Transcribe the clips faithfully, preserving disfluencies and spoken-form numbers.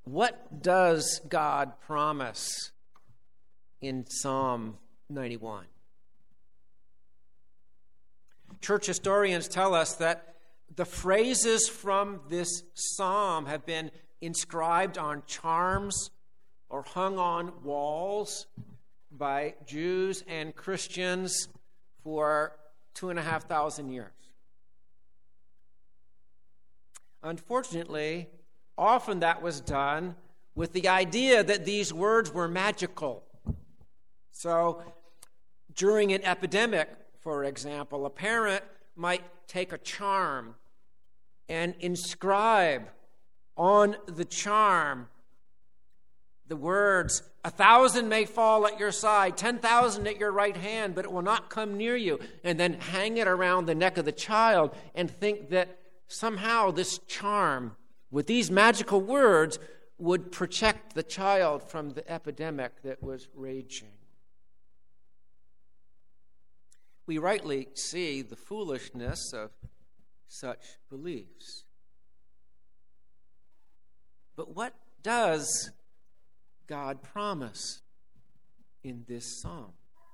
What does God promise in Psalm ninety-one? Church historians tell us that the phrases from this psalm have been inscribed on charms or hung on walls by Jews and Christians for two and a half thousand years. Unfortunately, often that was done with the idea that these words were magical. So, during an epidemic, for example, a parent might take a charm and inscribe on the charm the words, "A thousand may fall at your side, ten thousand at your right hand, but it will not come near you," and then hang it around the neck of the child and think that somehow this charm with these magical words would protect the child from the epidemic that was raging. We rightly see the foolishness of such beliefs. But what does God promise in this psalm?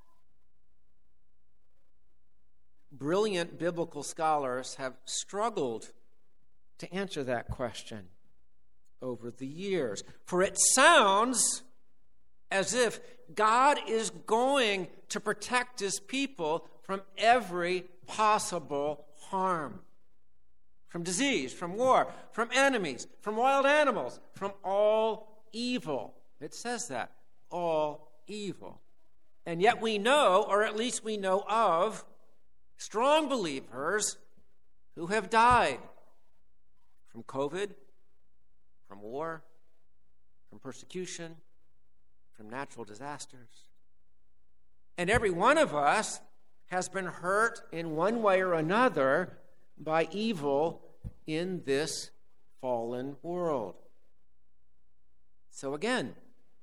Brilliant biblical scholars have struggled to answer that question over the years. For it sounds as if God is going to protect his people from every possible harm. From disease, from war, from enemies, from wild animals, from all evil. It says that, all evil. And yet we know, or at least we know of, strong believers who have died from COVID, from war, from persecution, from natural disasters. And every one of us has been hurt in one way or another by evil in this fallen world. So again,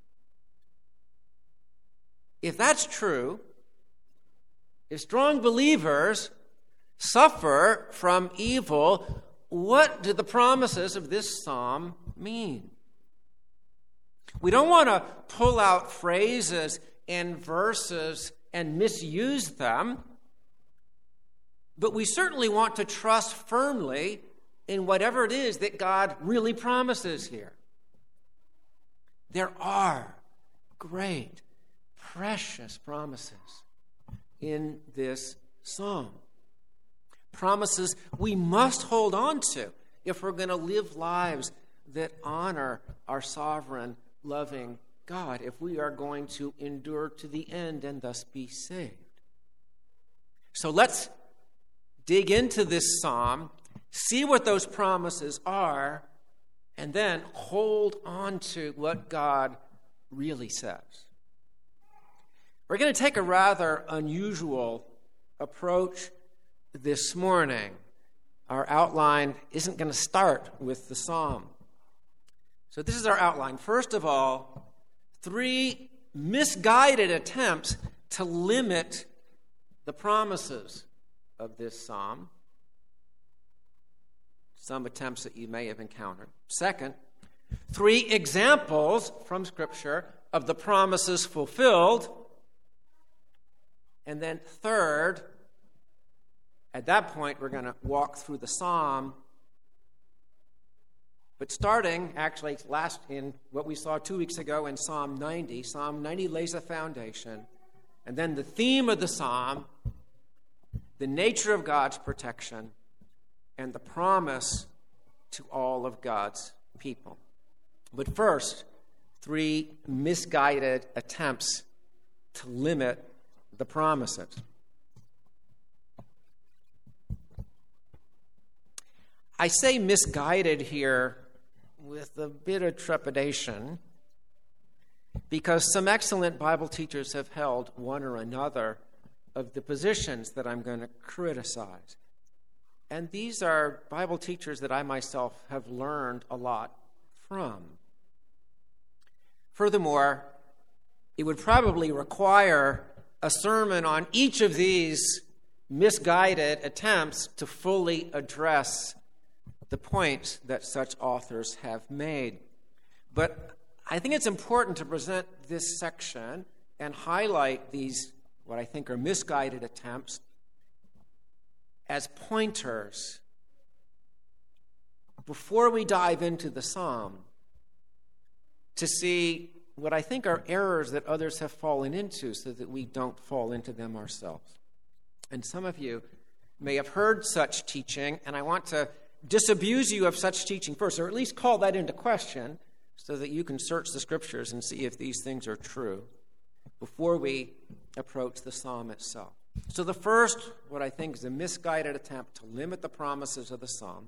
if that's true, if strong believers suffer from evil, what do the promises of this psalm mean? We don't want to pull out phrases and verses and misuse them, but we certainly want to trust firmly in whatever it is that God really promises here. There are great, precious promises in this psalm. Promises we must hold on to if we're going to live lives that honor our sovereign, loving God, if we are going to endure to the end and thus be saved. So let's dig into this psalm, see what those promises are, and then hold on to what God really says. We're going to take a rather unusual approach this morning. Our outline isn't going to start with the psalm. So this is our outline. First of all, three misguided attempts to limit the promises of this psalm. Some attempts that you may have encountered. Second, three examples from Scripture of the promises fulfilled. And then third, at that point, we're going to walk through the psalm. But starting, actually, last in what we saw two weeks ago in Psalm ninety, Psalm ninety lays a foundation. And then the theme of the psalm, the nature of God's protection, and the promise to all of God's people. But first, three misguided attempts to limit the promises. I say misguided here with a bit of trepidation because some excellent Bible teachers have held one or another of the positions that I'm going to criticize. And these are Bible teachers that I myself have learned a lot from. Furthermore, it would probably require a sermon on each of these misguided attempts to fully address the points that such authors have made. But I think it's important to present this section and highlight these, what I think are misguided attempts, as pointers before we dive into the psalm to see what I think are errors that others have fallen into so that we don't fall into them ourselves. And some of you may have heard such teaching, and I want to disabuse you of such teaching first, or at least call that into question so that you can search the Scriptures and see if these things are true before we approach the psalm itself. So the first, what I think is a misguided attempt to limit the promises of the psalm,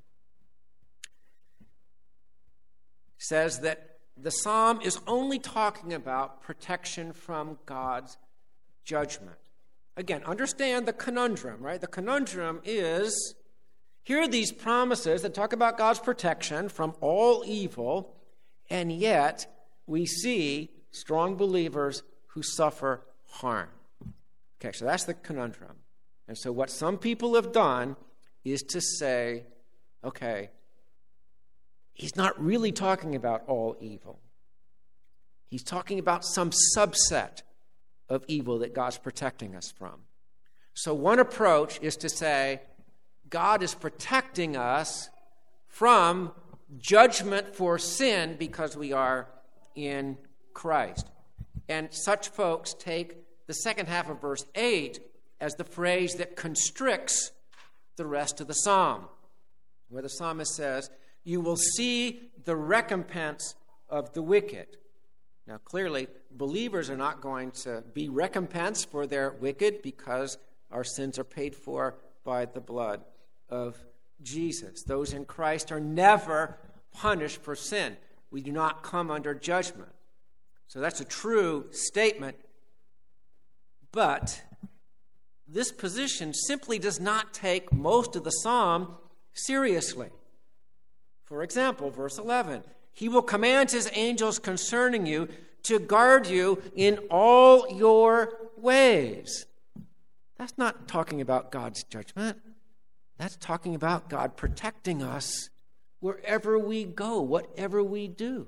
says that the psalm is only talking about protection from God's judgment. Again, understand the conundrum, right? The conundrum is, here are these promises that talk about God's protection from all evil, and yet we see strong believers who suffer harm. Okay, so that's the conundrum. And so what some people have done is to say, okay, he's not really talking about all evil. He's talking about some subset of evil that God's protecting us from. So one approach is to say, God is protecting us from judgment for sin because we are in Christ. And such folks take the second half of verse eight as the phrase that constricts the rest of the psalm, where the psalmist says, you will see the recompense of the wicked. Now, clearly, believers are not going to be recompensed for their wicked because our sins are paid for by the blood of Jesus. Those in Christ are never punished for sin. We do not come under judgment. So that's a true statement. But this position simply does not take most of the psalm seriously. For example, verse eleven, he will command his angels concerning you to guard you in all your ways. That's not talking about God's judgment. That's talking about God protecting us wherever we go, whatever we do.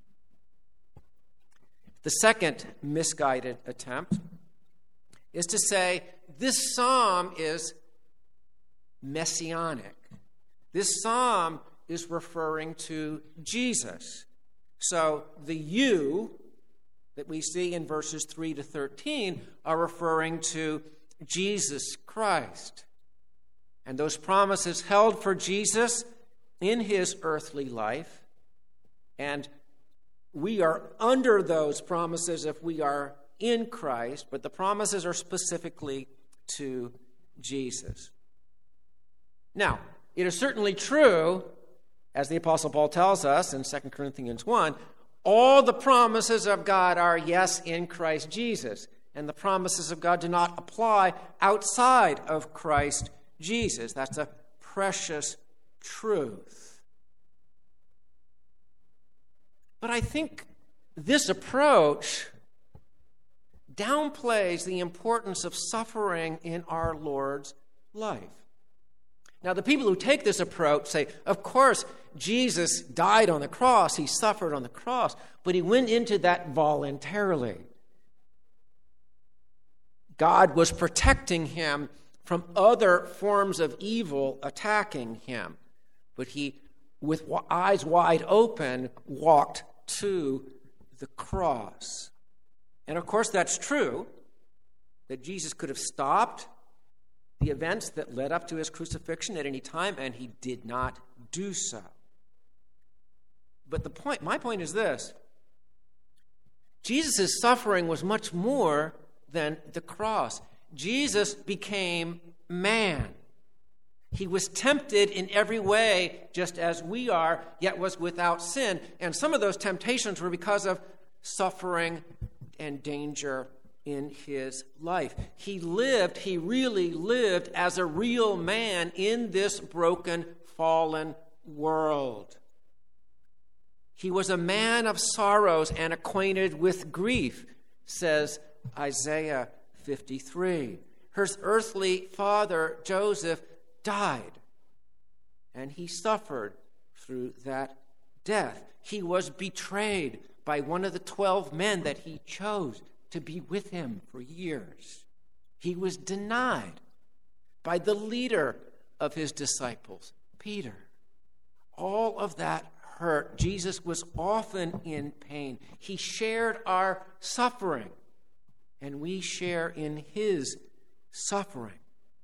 The second misguided attempt is to say this psalm is messianic. This psalm is referring to Jesus. So the you that we see in verses three to thirteen are referring to Jesus Christ. And those promises held for Jesus in his earthly life. And we are under those promises if we are in Christ, but the promises are specifically to Jesus. Now, it is certainly true, as the Apostle Paul tells us in Second Corinthians one, all the promises of God are yes in Christ Jesus, and the promises of God do not apply outside of Christ Jesus. That's a precious truth. But I think this approach downplays the importance of suffering in our Lord's life. Now, the people who take this approach say, of course, Jesus died on the cross, he suffered on the cross, but he went into that voluntarily. God was protecting him from other forms of evil attacking him, but he, with eyes wide open, walked to the cross. And of course, that's true, that Jesus could have stopped the events that led up to his crucifixion at any time, and he did not do so. But the point, my point is this. Jesus' suffering was much more than the cross. Jesus became man. He was tempted in every way, just as we are, yet was without sin. And some of those temptations were because of suffering and danger in his life. He lived, he really lived as a real man in this broken, fallen world. He was a man of sorrows and acquainted with grief, says Isaiah fifty-three. His earthly father, Joseph, died, and he suffered through that death. He was betrayed by one of the twelve men that he chose to be with him for years. He was denied by the leader of his disciples, Peter. All of that hurt. Jesus was often in pain. He shared our suffering, and we share in his suffering.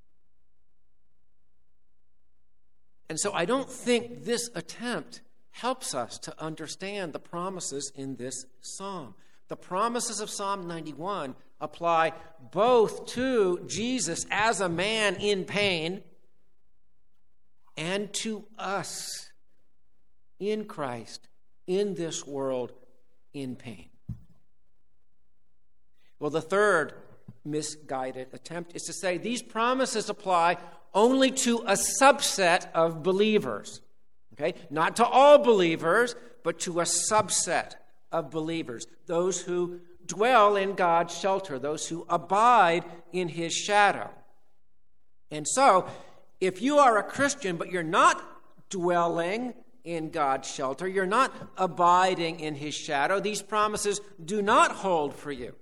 And so I don't think this attempt helps us to understand the promises in this psalm. The promises of Psalm ninety-one apply both to Jesus as a man in pain and to us in Christ in this world in pain. Well, the third misguided attempt is to say these promises apply only to a subset of believers. Okay? Not to all believers, but to a subset of believers. Those who dwell in God's shelter, those who abide in his shadow. And so, if you are a Christian, but you're not dwelling in God's shelter, you're not abiding in his shadow, these promises do not hold for you.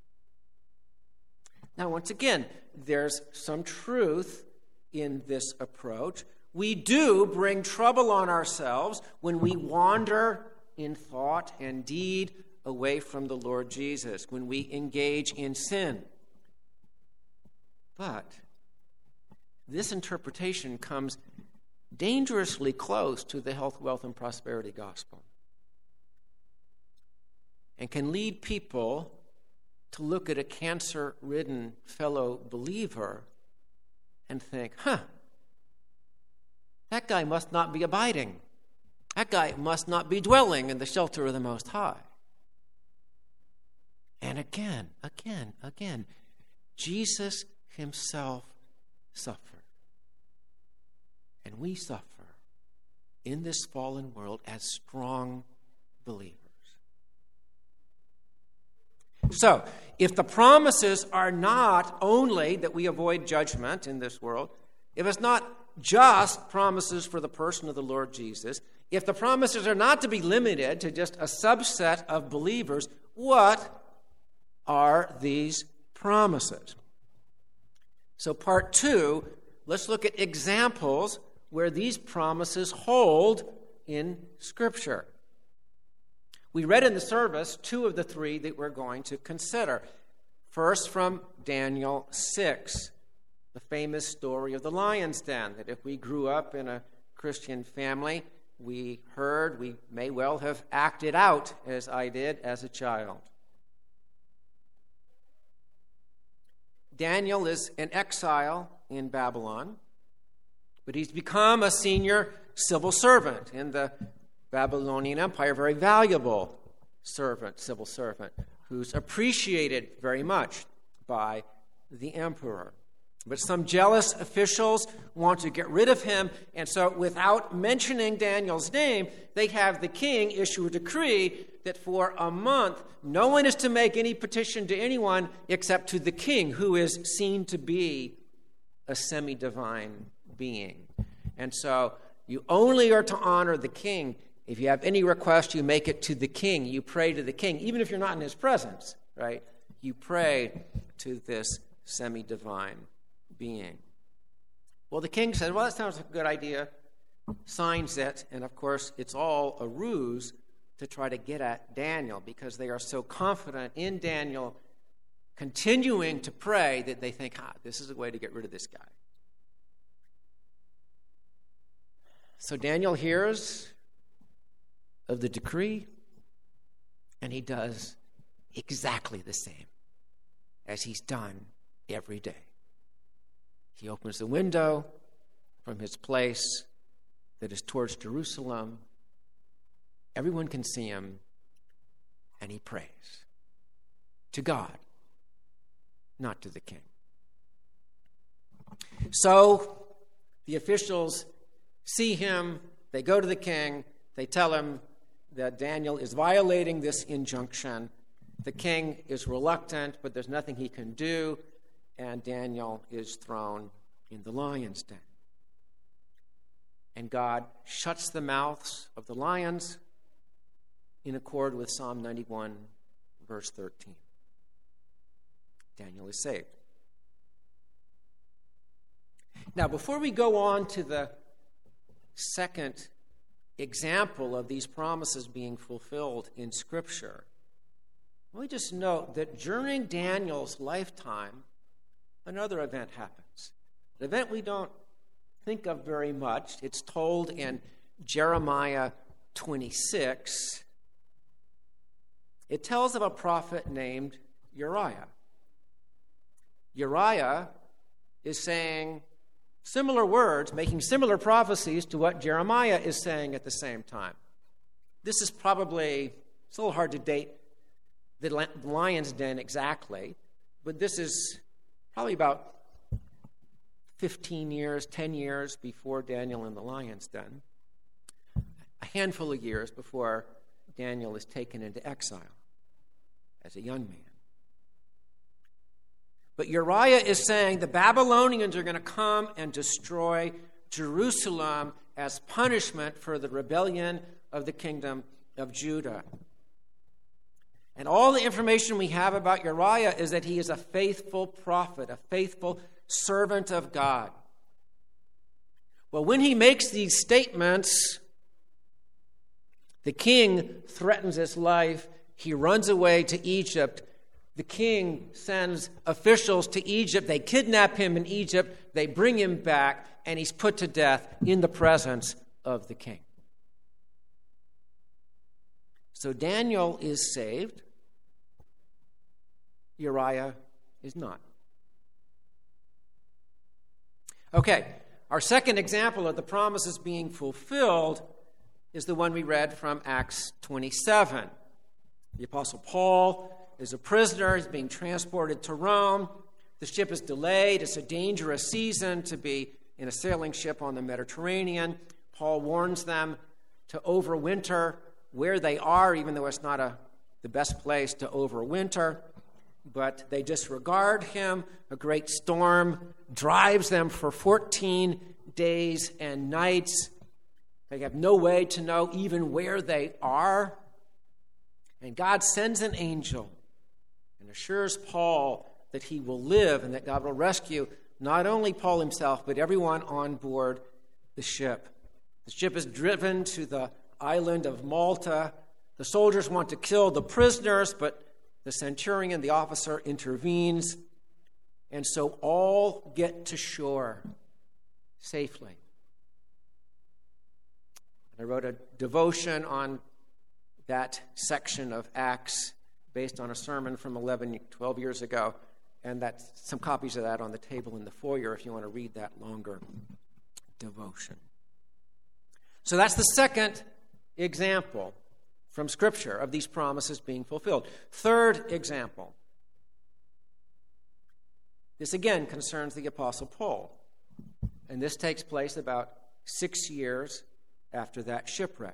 Now, once again, there's some truth in this approach. We do bring trouble on ourselves when we wander in thought and deed away from the Lord Jesus, when we engage in sin. But this interpretation comes dangerously close to the health, wealth, and prosperity gospel, and can lead people to look at a cancer-ridden fellow believer and think, huh, that guy must not be abiding. That guy must not be dwelling in the shelter of the Most High. And again, again, again, Jesus himself suffered. And we suffer in this fallen world as strong believers. So, if the promises are not only that we avoid judgment in this world, if it's not just promises for the person of the Lord Jesus, if the promises are not to be limited to just a subset of believers, what are these promises? So part two, let's look at examples where these promises hold in Scripture. We read in the service two of the three that we're going to consider. First, from Daniel six, the famous story of the lion's den, that if we grew up in a Christian family, we heard, we may well have acted out as I did as a child. Daniel is in exile in Babylon, but he's become a senior civil servant in the Babylonian Empire, very valuable servant, civil servant, who's appreciated very much by the emperor. But some jealous officials want to get rid of him, and so without mentioning Daniel's name, they have the king issue a decree that for a month, no one is to make any petition to anyone except to the king, who is seen to be a semi-divine being. And so you only are to honor the king. If you have any request, you make it to the king. You pray to the king, even if you're not in his presence, right? You pray to this semi-divine being. Well, the king says, well, that sounds like a good idea, signs it, and of course, it's all a ruse to try to get at Daniel, because they are so confident in Daniel continuing to pray that they think, ah, this is a way to get rid of this guy. So Daniel hears of the decree, and he does exactly the same as he's done every day. He opens the window from his place that is towards Jerusalem. Everyone can see him, and he prays to God, not to the king. So the officials see him, they go to the king, they tell him that Daniel is violating this injunction. The king is reluctant, but there's nothing he can do, and Daniel is thrown in the lion's den. And God shuts the mouths of the lions in accord with Psalm ninety-one, verse thirteen. Daniel is saved. Now, before we go on to the second example of these promises being fulfilled in Scripture, let me just note that during Daniel's lifetime, another event happens. An event we don't think of very much. It's told in Jeremiah twenty-six. It tells of a prophet named Uriah. Uriah is saying similar words, making similar prophecies to what Jeremiah is saying at the same time. This is probably, it's a little hard to date the lion's den exactly, but this is probably about fifteen years, ten years before Daniel in the lion's den, a handful of years before Daniel is taken into exile as a young man. But Uriah is saying the Babylonians are going to come and destroy Jerusalem as punishment for the rebellion of the kingdom of Judah. And all the information we have about Uriah is that he is a faithful prophet, a faithful servant of God. Well, when he makes these statements, the king threatens his life. He runs away to Egypt. The king sends officials to Egypt. They kidnap him in Egypt. They bring him back, and he's put to death in the presence of the king. So Daniel is saved. Uriah is not. Okay, our second example of the promises being fulfilled is the one we read from Acts twenty-seven. The Apostle Paul is a prisoner. He's being transported to Rome. The ship is delayed. It's a dangerous season to be in a sailing ship on the Mediterranean. Paul warns them to overwinter where they are, even though it's not a, the best place to overwinter. But they disregard him. A great storm drives them for fourteen days and nights. They have no way to know even where they are. And God sends an angel and assures Paul that he will live and that God will rescue not only Paul himself, but everyone on board the ship. The ship is driven to the island of Malta. The soldiers want to kill the prisoners, but the centurion, the officer, intervenes. And so all get to shore safely. I wrote a devotion on that section of Acts based on a sermon from eleven, twelve years ago, and that's some copies of that on the table in the foyer if you want to read that longer devotion. So that's the second example from Scripture of these promises being fulfilled. Third example. This again concerns the Apostle Paul, and this takes place about six years after that shipwreck.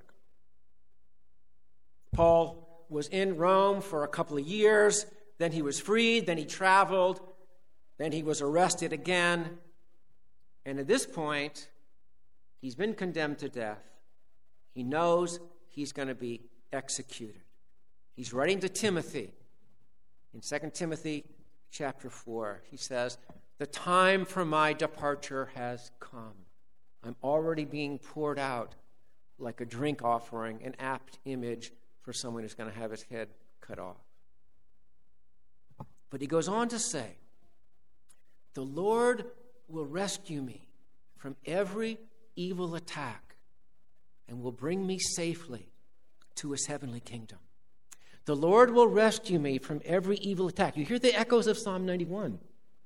Paul was in Rome for a couple of years, then he was freed, then he traveled, then he was arrested again, and at this point, he's been condemned to death. He knows he's going to be executed. He's writing to Timothy. In Second Timothy chapter four, he says, "The time for my departure has come. I'm already being poured out like a drink offering," an apt image for someone who's going to have his head cut off. But he goes on to say, "The Lord will rescue me from every evil attack and will bring me safely to his heavenly kingdom." The Lord will rescue me from every evil attack. You hear the echoes of Psalm ninety-one.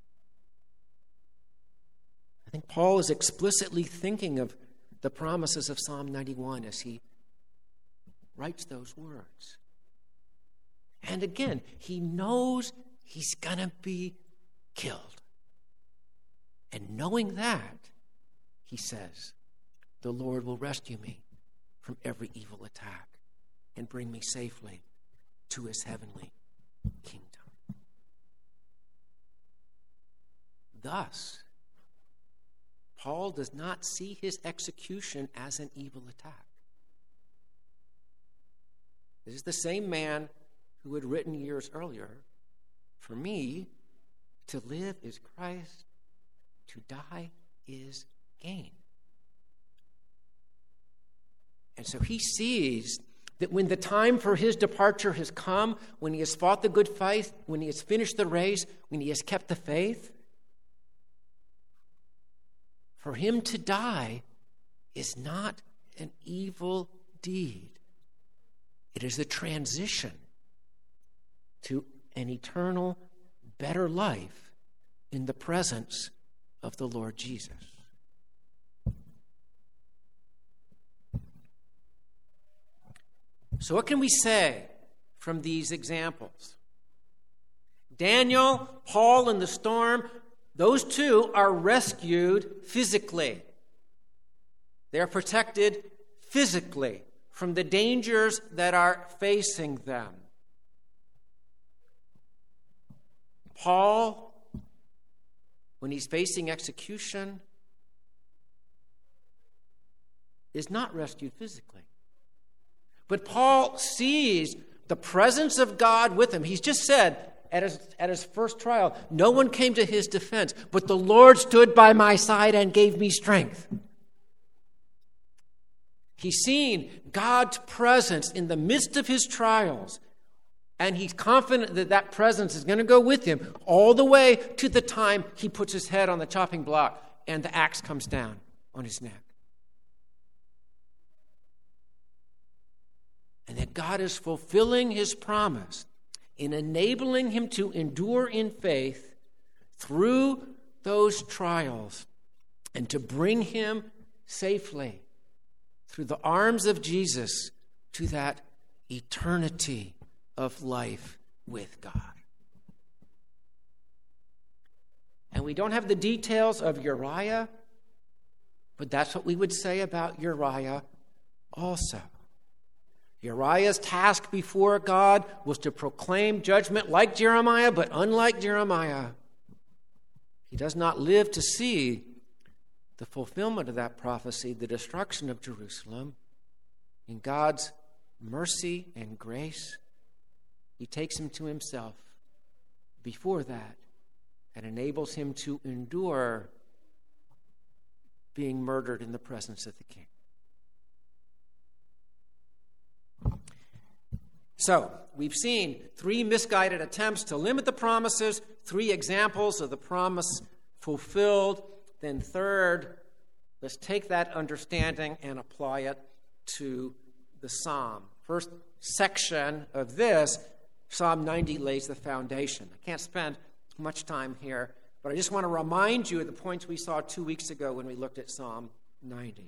I think Paul is explicitly thinking of the promises of Psalm ninety-one as he writes those words. And again, he knows he's going to be killed. And knowing that, he says, "The Lord will rescue me from every evil attack and bring me safely to his heavenly kingdom." Thus, Paul does not see his execution as an evil attack. This is the same man who had written years earlier, "For me, to live is Christ, to die is gain." And so he sees that when the time for his departure has come, when he has fought the good fight, when he has finished the race, when he has kept the faith, for him to die is not an evil deed. It is a transition to an eternal, better life in the presence of the Lord Jesus. So what can we say from these examples? Daniel, Paul in the storm, those two are rescued physically. They are protected physically from the dangers that are facing them. Paul, when he's facing execution, is not rescued physically. But Paul sees the presence of God with him. He's just said at his, at his first trial, no one came to his defense, but the Lord stood by my side and gave me strength. He's seen God's presence in the midst of his trials, and he's confident that that presence is going to go with him all the way to the time he puts his head on the chopping block and the axe comes down on his neck. And that God is fulfilling his promise in enabling him to endure in faith through those trials and to bring him safely through the arms of Jesus to that eternity of life with God. And we don't have the details of Uriah, but that's what we would say about Uriah also. Uriah's task before God was to proclaim judgment like Jeremiah, but unlike Jeremiah, he does not live to see the fulfillment of that prophecy, the destruction of Jerusalem. In God's mercy and grace, he takes him to himself before that and enables him to endure being murdered in the presence of the king. So, we've seen three misguided attempts to limit the promises, three examples of the promise fulfilled. Then third, let's take that understanding and apply it to the psalm. First section of this, Psalm ninety lays the foundation. I can't spend much time here, but I just want to remind you of the points we saw two weeks ago when we looked at Psalm ninety.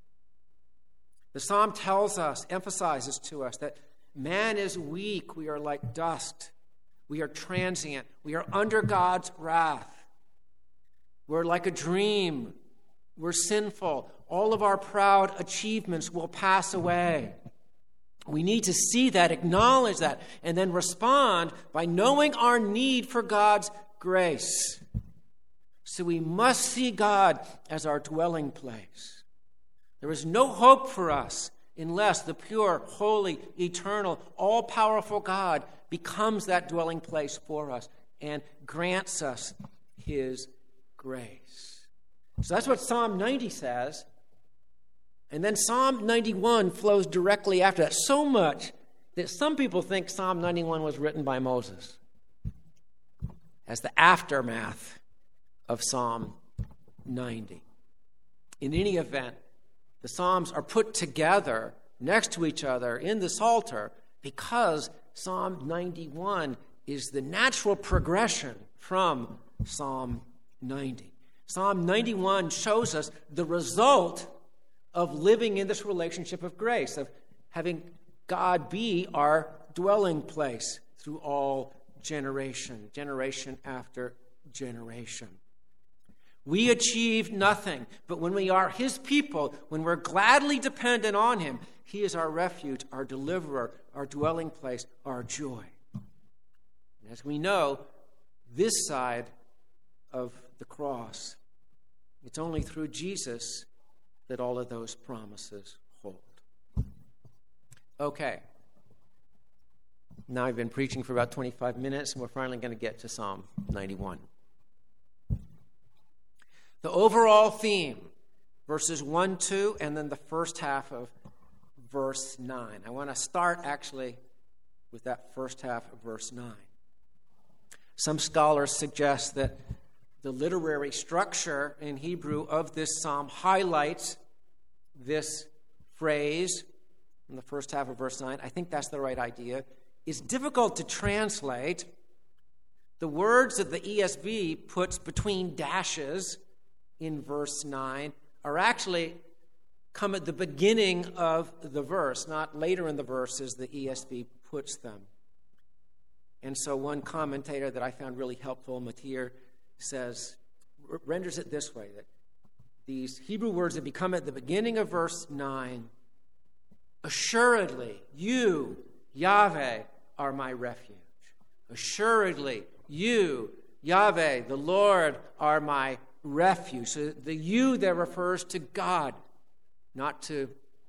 The psalm tells us, emphasizes to us that man is weak. We are like dust. We are transient. We are under God's wrath. We're like a dream. We're sinful. All of our proud achievements will pass away. We need to see that, acknowledge that, and then respond by knowing our need for God's grace. So we must see God as our dwelling place. There is no hope for us unless the pure, holy, eternal, all-powerful God becomes that dwelling place for us and grants us his grace. So that's what Psalm ninety says. And then Psalm ninety-one flows directly after that, so much that some people think Psalm ninety-one was written by Moses as the aftermath of Psalm ninety. In any event, the Psalms are put together next to each other in the Psalter because Psalm ninety-one is the natural progression from Psalm ninety. Psalm ninety-one shows us the result of living in this relationship of grace, of having God be our dwelling place through all generation, generation after generation. We achieve nothing, but when we are his people, when we're gladly dependent on him, he is our refuge, our deliverer, our dwelling place, our joy. And as we know, this side of the cross, it's only through Jesus that all of those promises hold. Okay, Now I've been preaching for about twenty-five minutes, and we're finally going to get to Psalm ninety-one. The overall theme, verses one, two, and then the first half of verse nine. I want to start actually with that first half of verse nine. Some scholars suggest that the literary structure in Hebrew of this psalm highlights this phrase in the first half of verse nine. I think that's the right idea. It's difficult to translate. The words that the E S V puts between dashes in verse nine are actually come at the beginning of the verse, not later in the verse as the E S V puts them. And so one commentator that I found really helpful, Matir, says, renders it this way, that these Hebrew words that become at the beginning of verse nine, assuredly, you, Yahweh, are my refuge. Assuredly, you, Yahweh, the Lord, are my refuge. So the you there refers to God, not to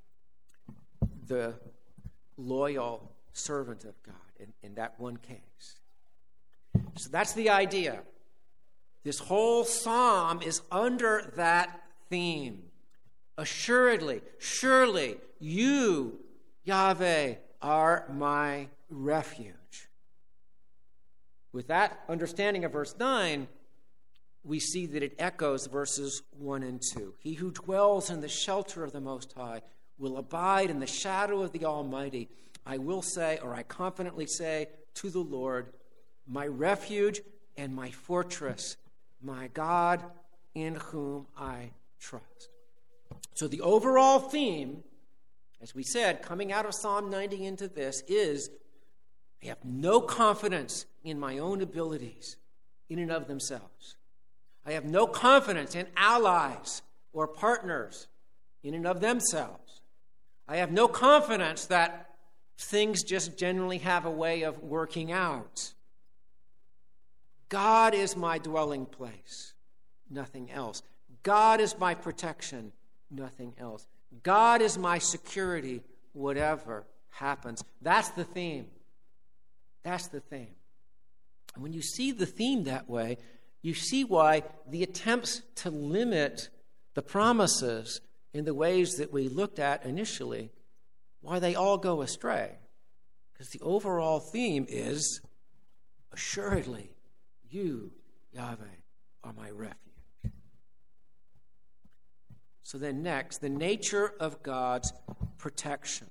the loyal servant of God in, in that one case. So that's the idea. This whole psalm is under that theme. Assuredly, surely, you, Yahweh, are my refuge. With that understanding of verse nine, we see that it echoes verses one and two. He who dwells in the shelter of the Most High will abide in the shadow of the Almighty. I will say, or I confidently say to the Lord, my refuge and my fortress, my God in whom I trust. So the overall theme, as we said, coming out of Psalm ninety into this, is I have no confidence in my own abilities in and of themselves. I have no confidence in allies or partners in and of themselves. I have no confidence that things just generally have a way of working out. God is my dwelling place, nothing else. God is my protection, nothing else. God is my security, whatever happens. That's the theme. That's the theme. And when you see the theme that way, you see why the attempts to limit the promises in the ways that we looked at initially, why they all go astray. Because the overall theme is, assuredly, you, Yahweh, are my refuge. So then next, the nature of God's protection.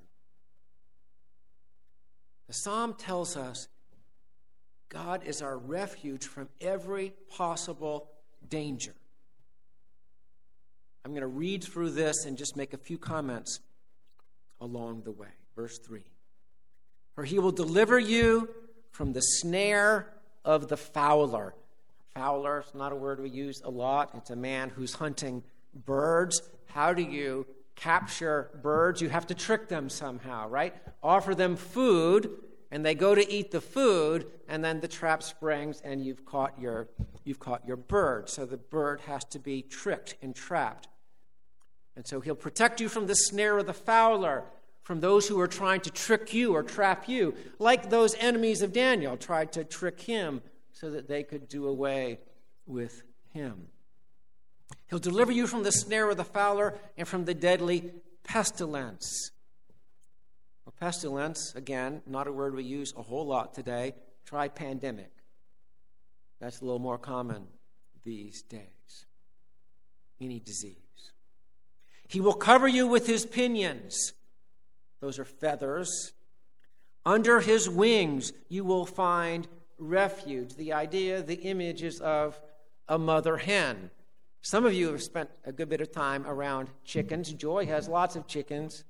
The psalm tells us God is our refuge from every possible danger. I'm going to read through this and just make a few comments along the way. Verse three. For he will deliver you from the snare of the fowler. Fowler is not a word we use a lot. It's a man who's hunting birds. How do you capture birds? You have to trick them somehow, right? Offer them food, and they go to eat the food, and then the trap springs, and you've caught your you've caught your bird. So the bird has to be tricked and trapped. And so he'll protect you from the snare of the fowler, from those who are trying to trick you or trap you, like those enemies of Daniel tried to trick him so that they could do away with him. He'll deliver you from the snare of the fowler and from the deadly pestilence. Well, pestilence, again, not a word we use a whole lot today. Try pandemic. That's a little more common these days. Any disease. He will cover you with his pinions. Those are feathers. Under his wings you will find refuge. The idea, the image is of a mother hen. Some of you have spent a good bit of time around chickens. Joy has lots of chickens.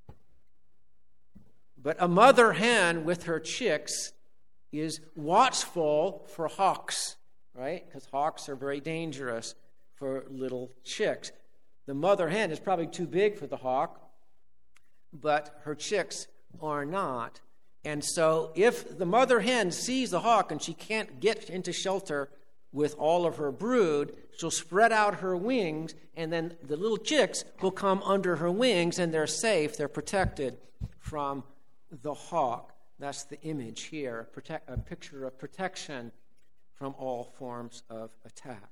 But a mother hen with her chicks is watchful for hawks, right? Because hawks are very dangerous for little chicks. The mother hen is probably too big for the hawk, but her chicks are not. And so if the mother hen sees the hawk and she can't get into shelter with all of her brood, she'll spread out her wings, and then the little chicks will come under her wings, and they're safe, they're protected from the hawk. That's the image here, a, protect, a picture of protection from all forms of attack.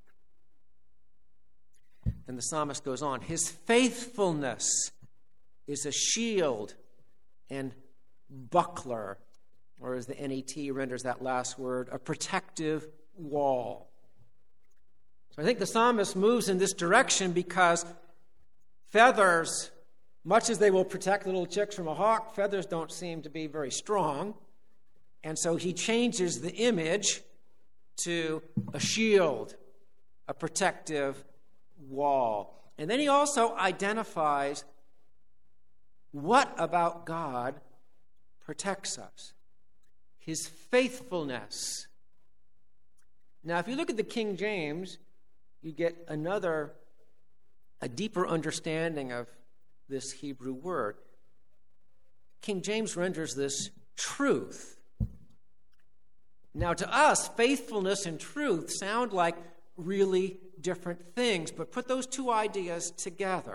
Then the psalmist goes on, his faithfulness is a shield and buckler, or as the N E T renders that last word, a protective wall. So I think the psalmist moves in this direction because feathers, much as they will protect little chicks from a hawk, feathers don't seem to be very strong. And so he changes the image to a shield, a protective wall. And then he also identifies what about God protects us. His faithfulness. Now, if you look at the King James, you get another, a deeper understanding of this Hebrew word. King James renders this truth. Now, to us, faithfulness and truth sound like really different things, but put those two ideas together.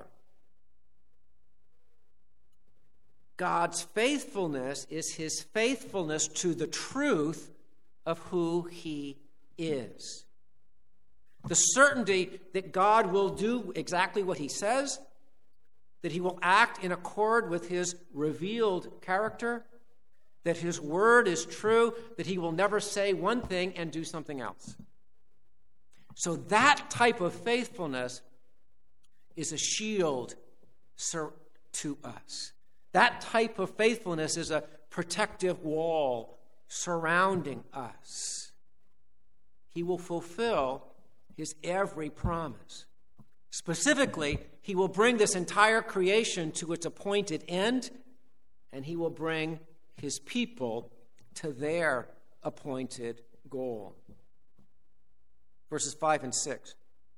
God's faithfulness is his faithfulness to the truth of who he is. The certainty that God will do exactly what he says, that he will act in accord with his revealed character, that his word is true, that he will never say one thing and do something else. So that type of faithfulness is a shield to us. That type of faithfulness is a protective wall surrounding us. He will fulfill his every promise. Specifically, he will bring this entire creation to its appointed end, and he will bring his people to their appointed goal. Verses five and six.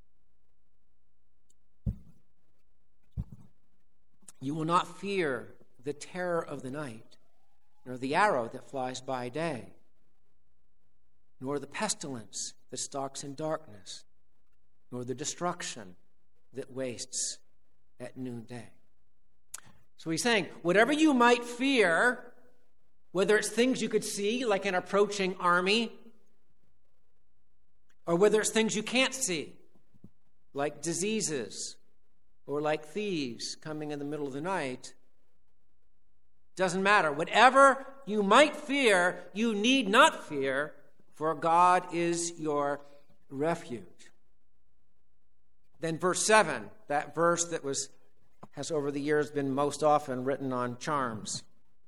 You will not fear the terror of the night, nor the arrow that flies by day, nor the pestilence that stalks in darkness, nor the destruction that wastes at noonday. So he's saying, whatever you might fear, whether it's things you could see, like an approaching army, or whether it's things you can't see, like diseases, or like thieves coming in the middle of the night, doesn't matter. Whatever you might fear, you need not fear, for God is your refuge. Then verse seven, that verse that was has over the years been most often written on charms.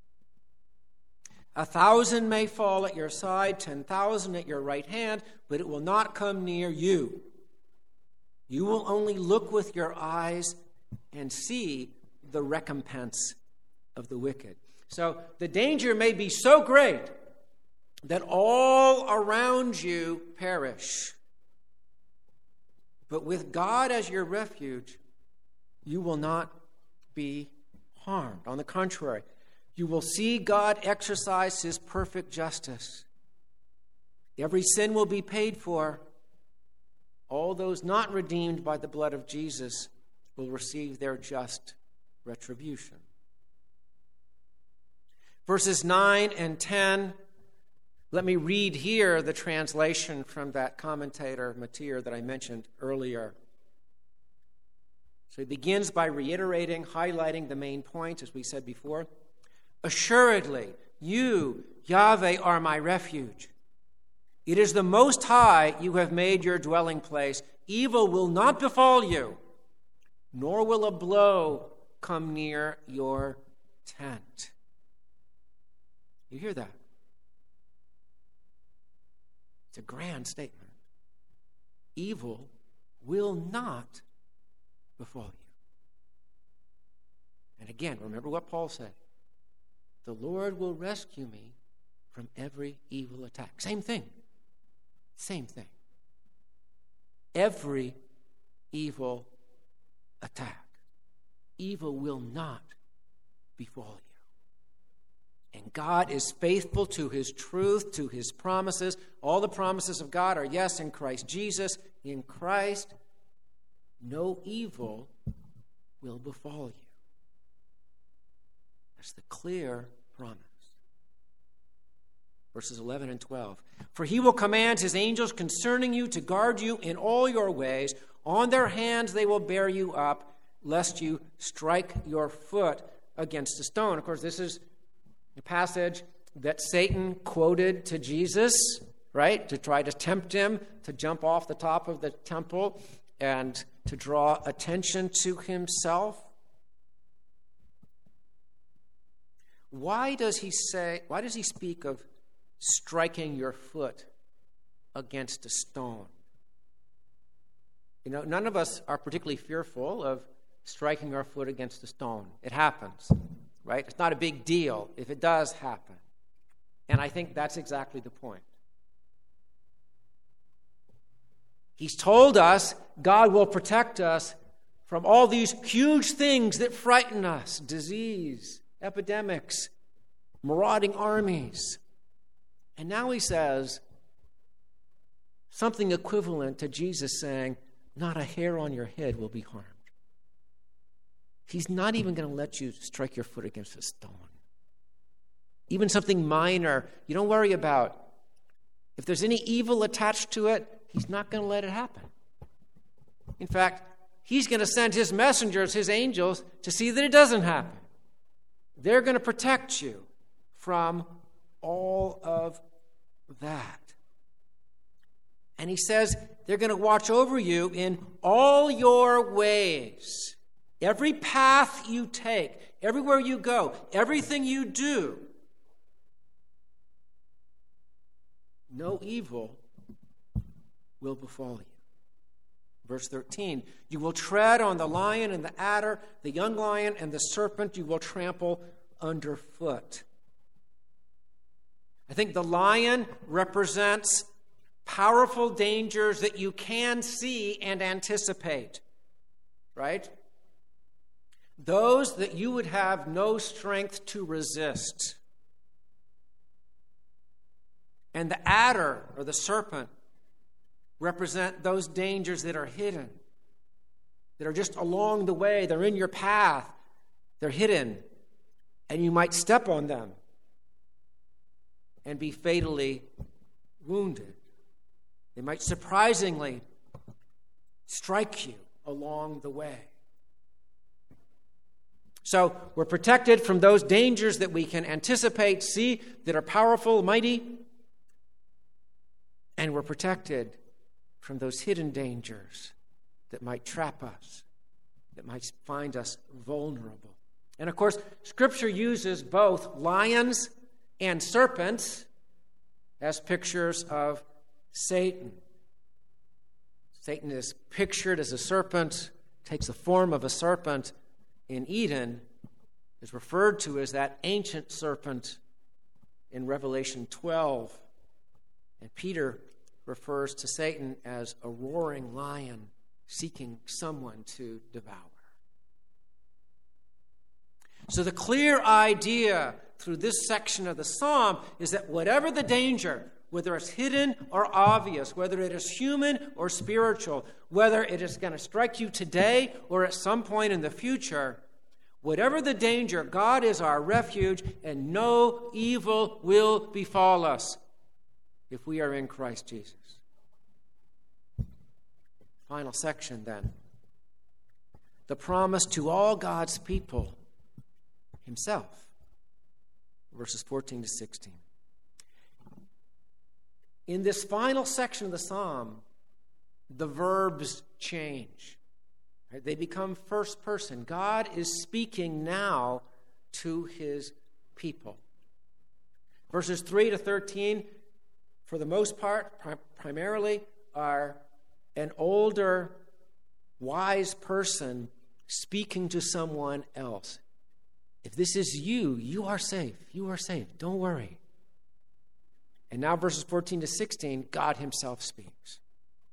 A thousand may fall at your side, ten thousand at your right hand, but it will not come near you. You will only look with your eyes and see the recompense of the wicked. So the danger may be so great that all around you perish. But with God as your refuge, you will not be harmed. On the contrary, you will see God exercise his perfect justice. Every sin will be paid for. All those not redeemed by the blood of Jesus will receive their just retribution. Verses nine and ten, let me read here the translation from that commentator, Matir, that I mentioned earlier. So he begins by reiterating, highlighting the main points, as we said before. Assuredly, you, Yahweh, are my refuge. It is the Most High you have made your dwelling place. Evil will not befall you, nor will a blow come near your tent. You hear that? It's a grand statement. Evil will not befall you. And again, remember what Paul said. The Lord will rescue me from every evil attack. Same thing. Same thing. Every evil attack. Evil will not befall you. And God is faithful to his truth, to his promises. All the promises of God are yes in Christ Jesus. In Christ, no evil will befall you. That's the clear promise. verses eleven and twelve. For he will command his angels concerning you to guard you in all your ways. On their hands they will bear you up, lest you strike your foot against a stone. Of course, this is a passage that Satan quoted to Jesus, right, to try to tempt him to jump off the top of the temple and to draw attention to himself. Why does he say, why does he speak of striking your foot against a stone? You know, none of us are particularly fearful of striking our foot against a stone. It happens, right? It's not a big deal if it does happen. And I think that's exactly the point. He's told us God will protect us from all these huge things that frighten us: disease, epidemics, marauding armies. And now he says something equivalent to Jesus saying, not a hair on your head will be harmed. He's not even going to let you strike your foot against a stone. Even something minor, you don't worry about. If there's any evil attached to it, he's not going to let it happen. In fact, he's going to send his messengers, his angels, to see that it doesn't happen. They're going to protect you from all of that. And he says they're going to watch over you in all your ways. Every path you take, everywhere you go, everything you do, no evil will befall you. Verse thirteen, you will tread on the lion and the adder, the young lion and the serpent you will trample underfoot. I think the lion represents powerful dangers that you can see and anticipate, right? Those that you would have no strength to resist. And the adder or the serpent represent those dangers that are hidden, that are just along the way. They're in your path. They're hidden. And you might step on them and be fatally wounded. They might surprisingly strike you along the way. So we're protected from those dangers that we can anticipate, see, that are powerful, mighty. And we're protected from those hidden dangers that might trap us, that might find us vulnerable. And of course, Scripture uses both lions and serpents as pictures of Satan. Satan is pictured as a serpent, takes the form of a serpent in Eden, is referred to as that ancient serpent in Revelation twelve. And Peter refers to Satan as a roaring lion seeking someone to devour. So the clear idea through this section of the psalm is that whatever the danger, whether it's hidden or obvious, whether it is human or spiritual, whether it is going to strike you today or at some point in the future, whatever the danger, God is our refuge, and no evil will befall us if we are in Christ Jesus. Final section then. The promise to all God's people himself. Verses fourteen to sixteen. In this final section of the psalm, the verbs change. Right? They become first person. God is speaking now to his people. Verses three to thirteen, for the most part, pri- primarily, are an older, wise person speaking to someone else. If this is you, you are safe. You are safe. Don't worry. And now verses fourteen to sixteen, God himself speaks.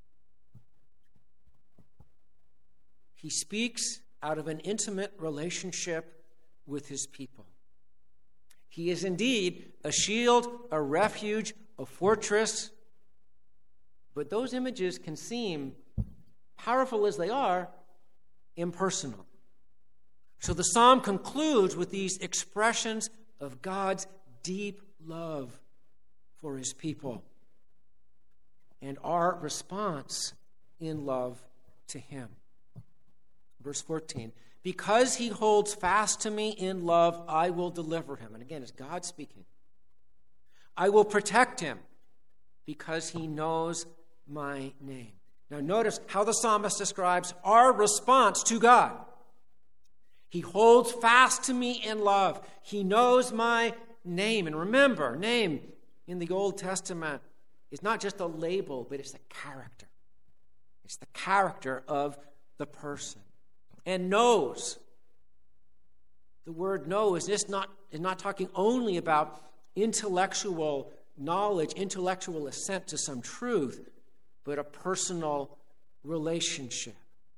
He speaks out of an intimate relationship with his people. He is indeed a shield, a refuge, a fortress. But those images can seem, powerful as they are, impersonal. So the psalm concludes with these expressions of God's deep love for his people and our response in love to him. Verse fourteen, because he holds fast to me in love, I will deliver him. And again, it's God speaking. I will protect him because he knows my name. Now notice how the psalmist describes our response to God. He holds fast to me in love. He knows my name. And remember, name in the Old Testament is not just a label, but it's the character. It's the character of the person. And knows. The word knows is not, is not talking only about intellectual knowledge, intellectual assent to some truth, but a personal relationship.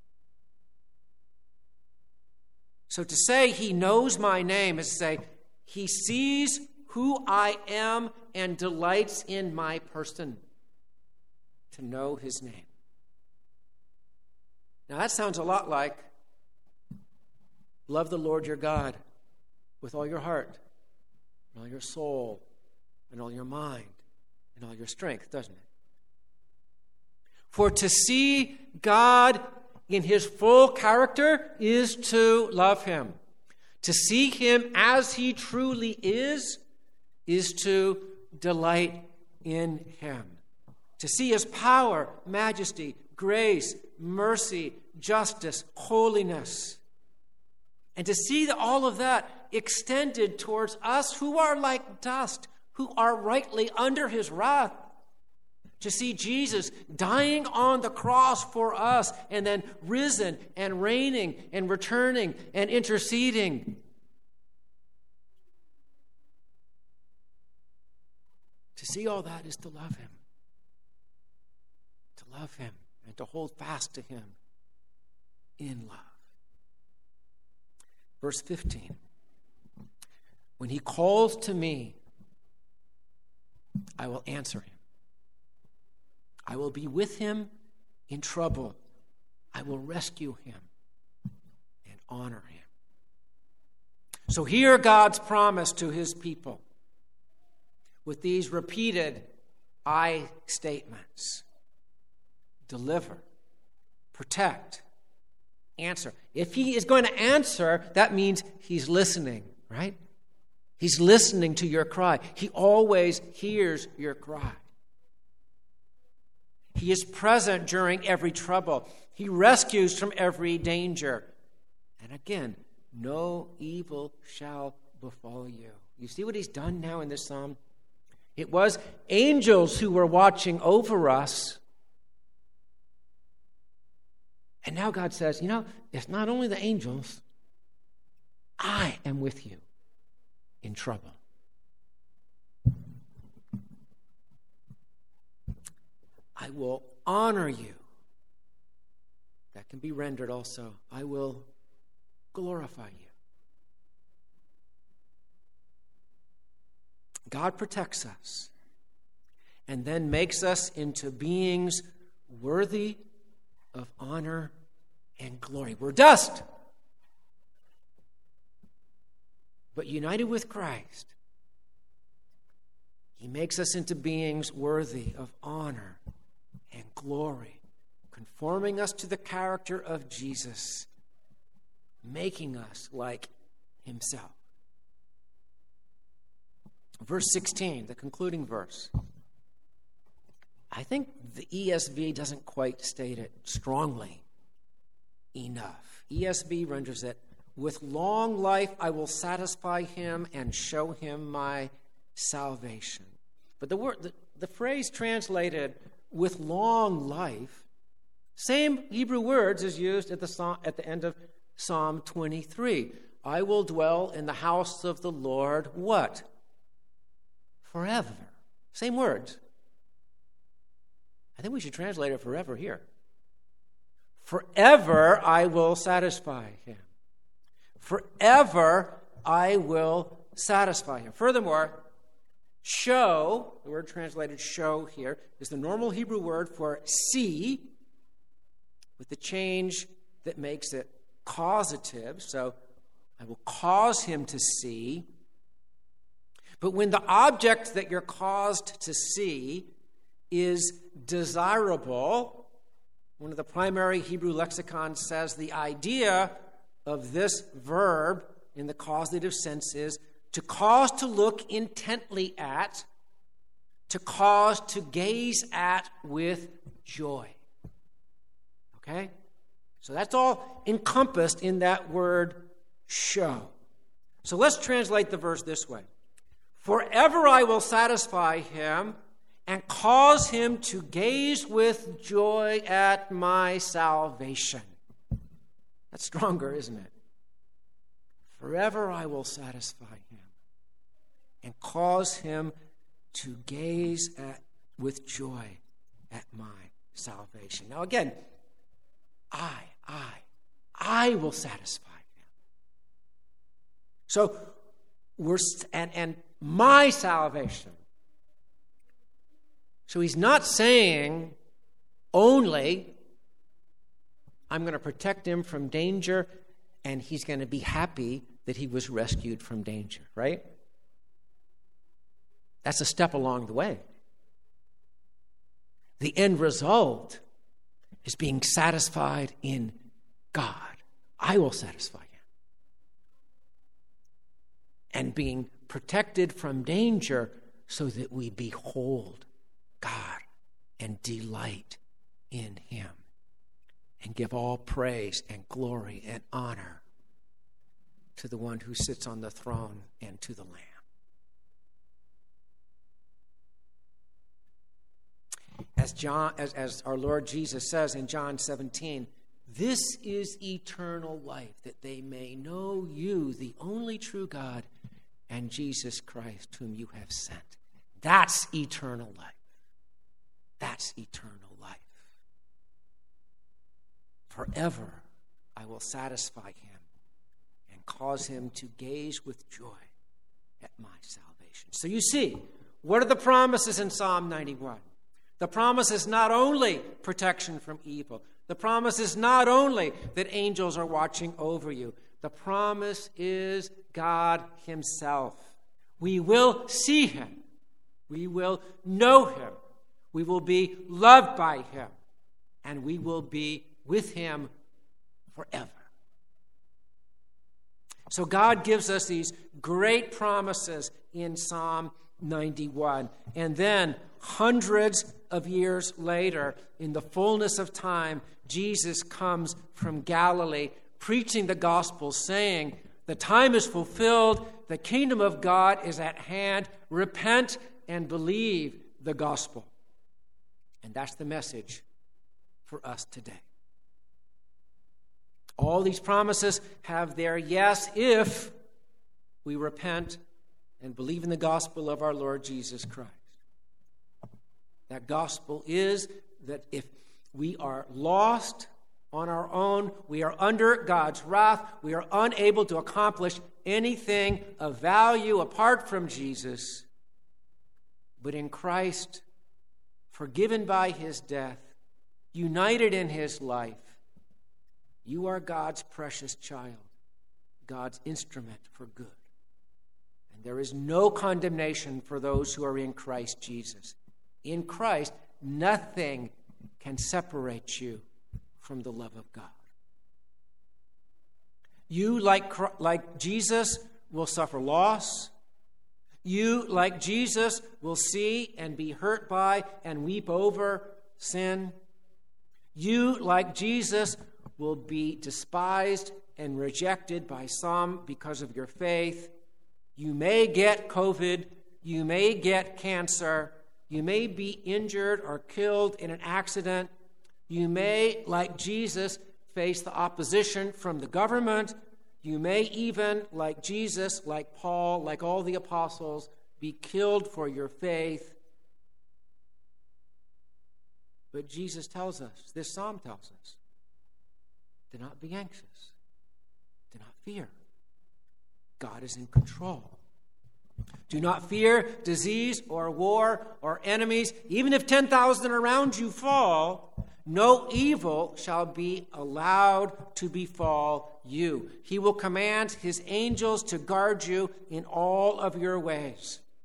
So to say he knows my name is to say he sees who I am and delights in my person, to know his name. Now that sounds a lot like love the Lord your God with all your heart, and all your soul, and all your mind, and all your strength, doesn't it? For to see God in his full character is to love him. To see him as he truly is, is to delight in him. To see his power, majesty, grace, mercy, justice, holiness. And to see all of that extended towards us who are like dust, who are rightly under his wrath. To see Jesus dying on the cross for us and then risen and reigning and returning and interceding. To see all that is to love him. To love him and to hold fast to him in love. Verse fifteen. When he calls to me, I will answer him. I will be with him in trouble. I will rescue him and honor him. So hear God's promise to his people with these repeated I statements. Deliver, protect, answer. If he is going to answer, that means he's listening, right? He's listening to your cry. He always hears your cry. He is present during every trouble. He rescues from every danger. And again, no evil shall befall you. You see what he's done now in this psalm? It was angels who were watching over us. And now God says, you know, it's not only the angels. I am with you in trouble. I will honor you. That can be rendered also, I will glorify you. God protects us and then makes us into beings worthy of honor and glory. We're dust, but united with Christ, he makes us into beings worthy of honor and glory, conforming us to the character of Jesus, making us like himself. Verse sixteen, the concluding verse. I think the E S V doesn't quite state it strongly enough. E S V renders it, with long life I will satisfy him and show him my salvation. But the word, the, the phrase translated with long life, same Hebrew words is used at the at the end of Psalm twenty-three. I will dwell in the house of the Lord, what? Forever. Same words. I think we should translate it forever here. Forever I will satisfy him. Forever I will satisfy him. Furthermore, show, the word translated show here, is the normal Hebrew word for see, with the change that makes it causative. So I will cause him to see. But when the object that you're caused to see is desirable, one of the primary Hebrew lexicons says the idea of this verb in the causative sense is to cause to look intently at, to cause to gaze at with joy. Okay? So that's all encompassed in that word show. So let's translate the verse this way. Forever I will satisfy him and cause him to gaze with joy at my salvation. That's stronger, isn't it? Forever I will satisfy him and cause him to gaze at with joy at my salvation. Now again, I, I, I will satisfy him. So we're and and my salvation. So he's not saying only I'm going to protect him from danger and he's going to be happy that he was rescued from danger, right? That's a step along the way. The end result is being satisfied in God. I will satisfy him. And being protected from danger so that we behold God and delight in him and give all praise and glory and honor to the one who sits on the throne and to the Lamb. As John, as, as our Lord Jesus says in John seventeen, this is eternal life, that they may know you, the only true God, and Jesus Christ, whom you have sent. That's eternal life. That's eternal life. Forever I will satisfy him and cause him to gaze with joy at my salvation. So you see, what are the promises in Psalm ninety-one? The promise is not only protection from evil. The promise is not only that angels are watching over you. The promise is God himself. We will see him. We will know him. We will be loved by him. And we will be with him forever. So God gives us these great promises in Psalm ninety-one. And then hundreds of years later, in the fullness of time, Jesus comes from Galilee, preaching the gospel, saying, the time is fulfilled, the kingdom of God is at hand, repent and believe the gospel. And that's the message for us today. All these promises have their yes if we repent and believe in the gospel of our Lord Jesus Christ. That gospel is that if we are lost on our own, we are under God's wrath, we are unable to accomplish anything of value apart from Jesus. But in Christ, forgiven by his death, united in his life, you are God's precious child, God's instrument for good. And there is no condemnation for those who are in Christ Jesus. In Christ, nothing can separate you from the love of God. You, like, like Jesus, will suffer loss. You, like Jesus, will see and be hurt by and weep over sin. You, like Jesus, will be despised and rejected by some because of your faith. You may get COVID. You may get cancer. You may be injured or killed in an accident. You may, like Jesus, face the opposition from the government. You may even, like Jesus, like Paul, like all the apostles, be killed for your faith. But Jesus tells us, this psalm tells us, do not be anxious. Do not fear. God is in control. Do not fear disease or war or enemies. Even if ten thousand around you fall, no evil shall be allowed to befall you. He will command his angels to guard you in all of your ways.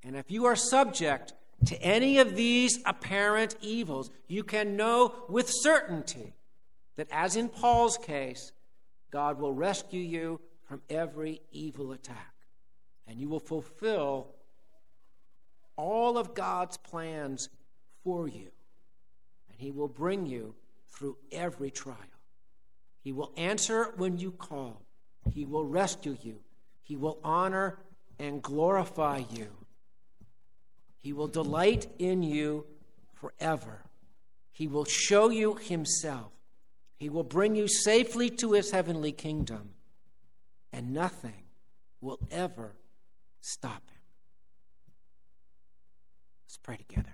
And if you are subject to any of these apparent evils, you can know with certainty that, as in Paul's case, God will rescue you from every evil attack. And you will fulfill all of God's plans for you. And he will bring you through every trial. He will answer when you call. He will rescue you. He will honor and glorify you. He will delight in you forever. He will show you himself. He will bring you safely to his heavenly kingdom. And nothing will ever stop him. Let's pray together.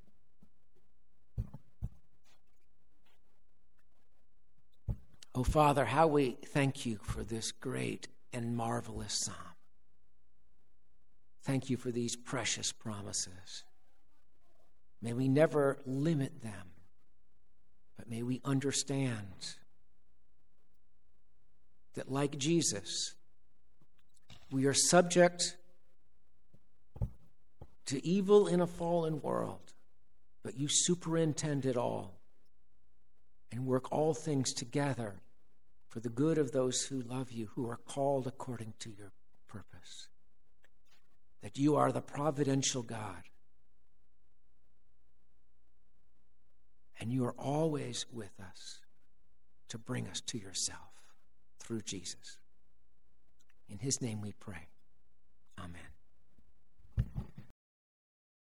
Oh, Father, how we thank you for this great and marvelous psalm. Thank you for these precious promises. May we never limit them, but may we understand that, like Jesus, we are subject to evil in a fallen world, but you superintend it all and work all things together for the good of those who love you, who are called according to your purpose. That you are the providential God. And you are always with us to bring us to yourself through Jesus. In his name we pray. Amen.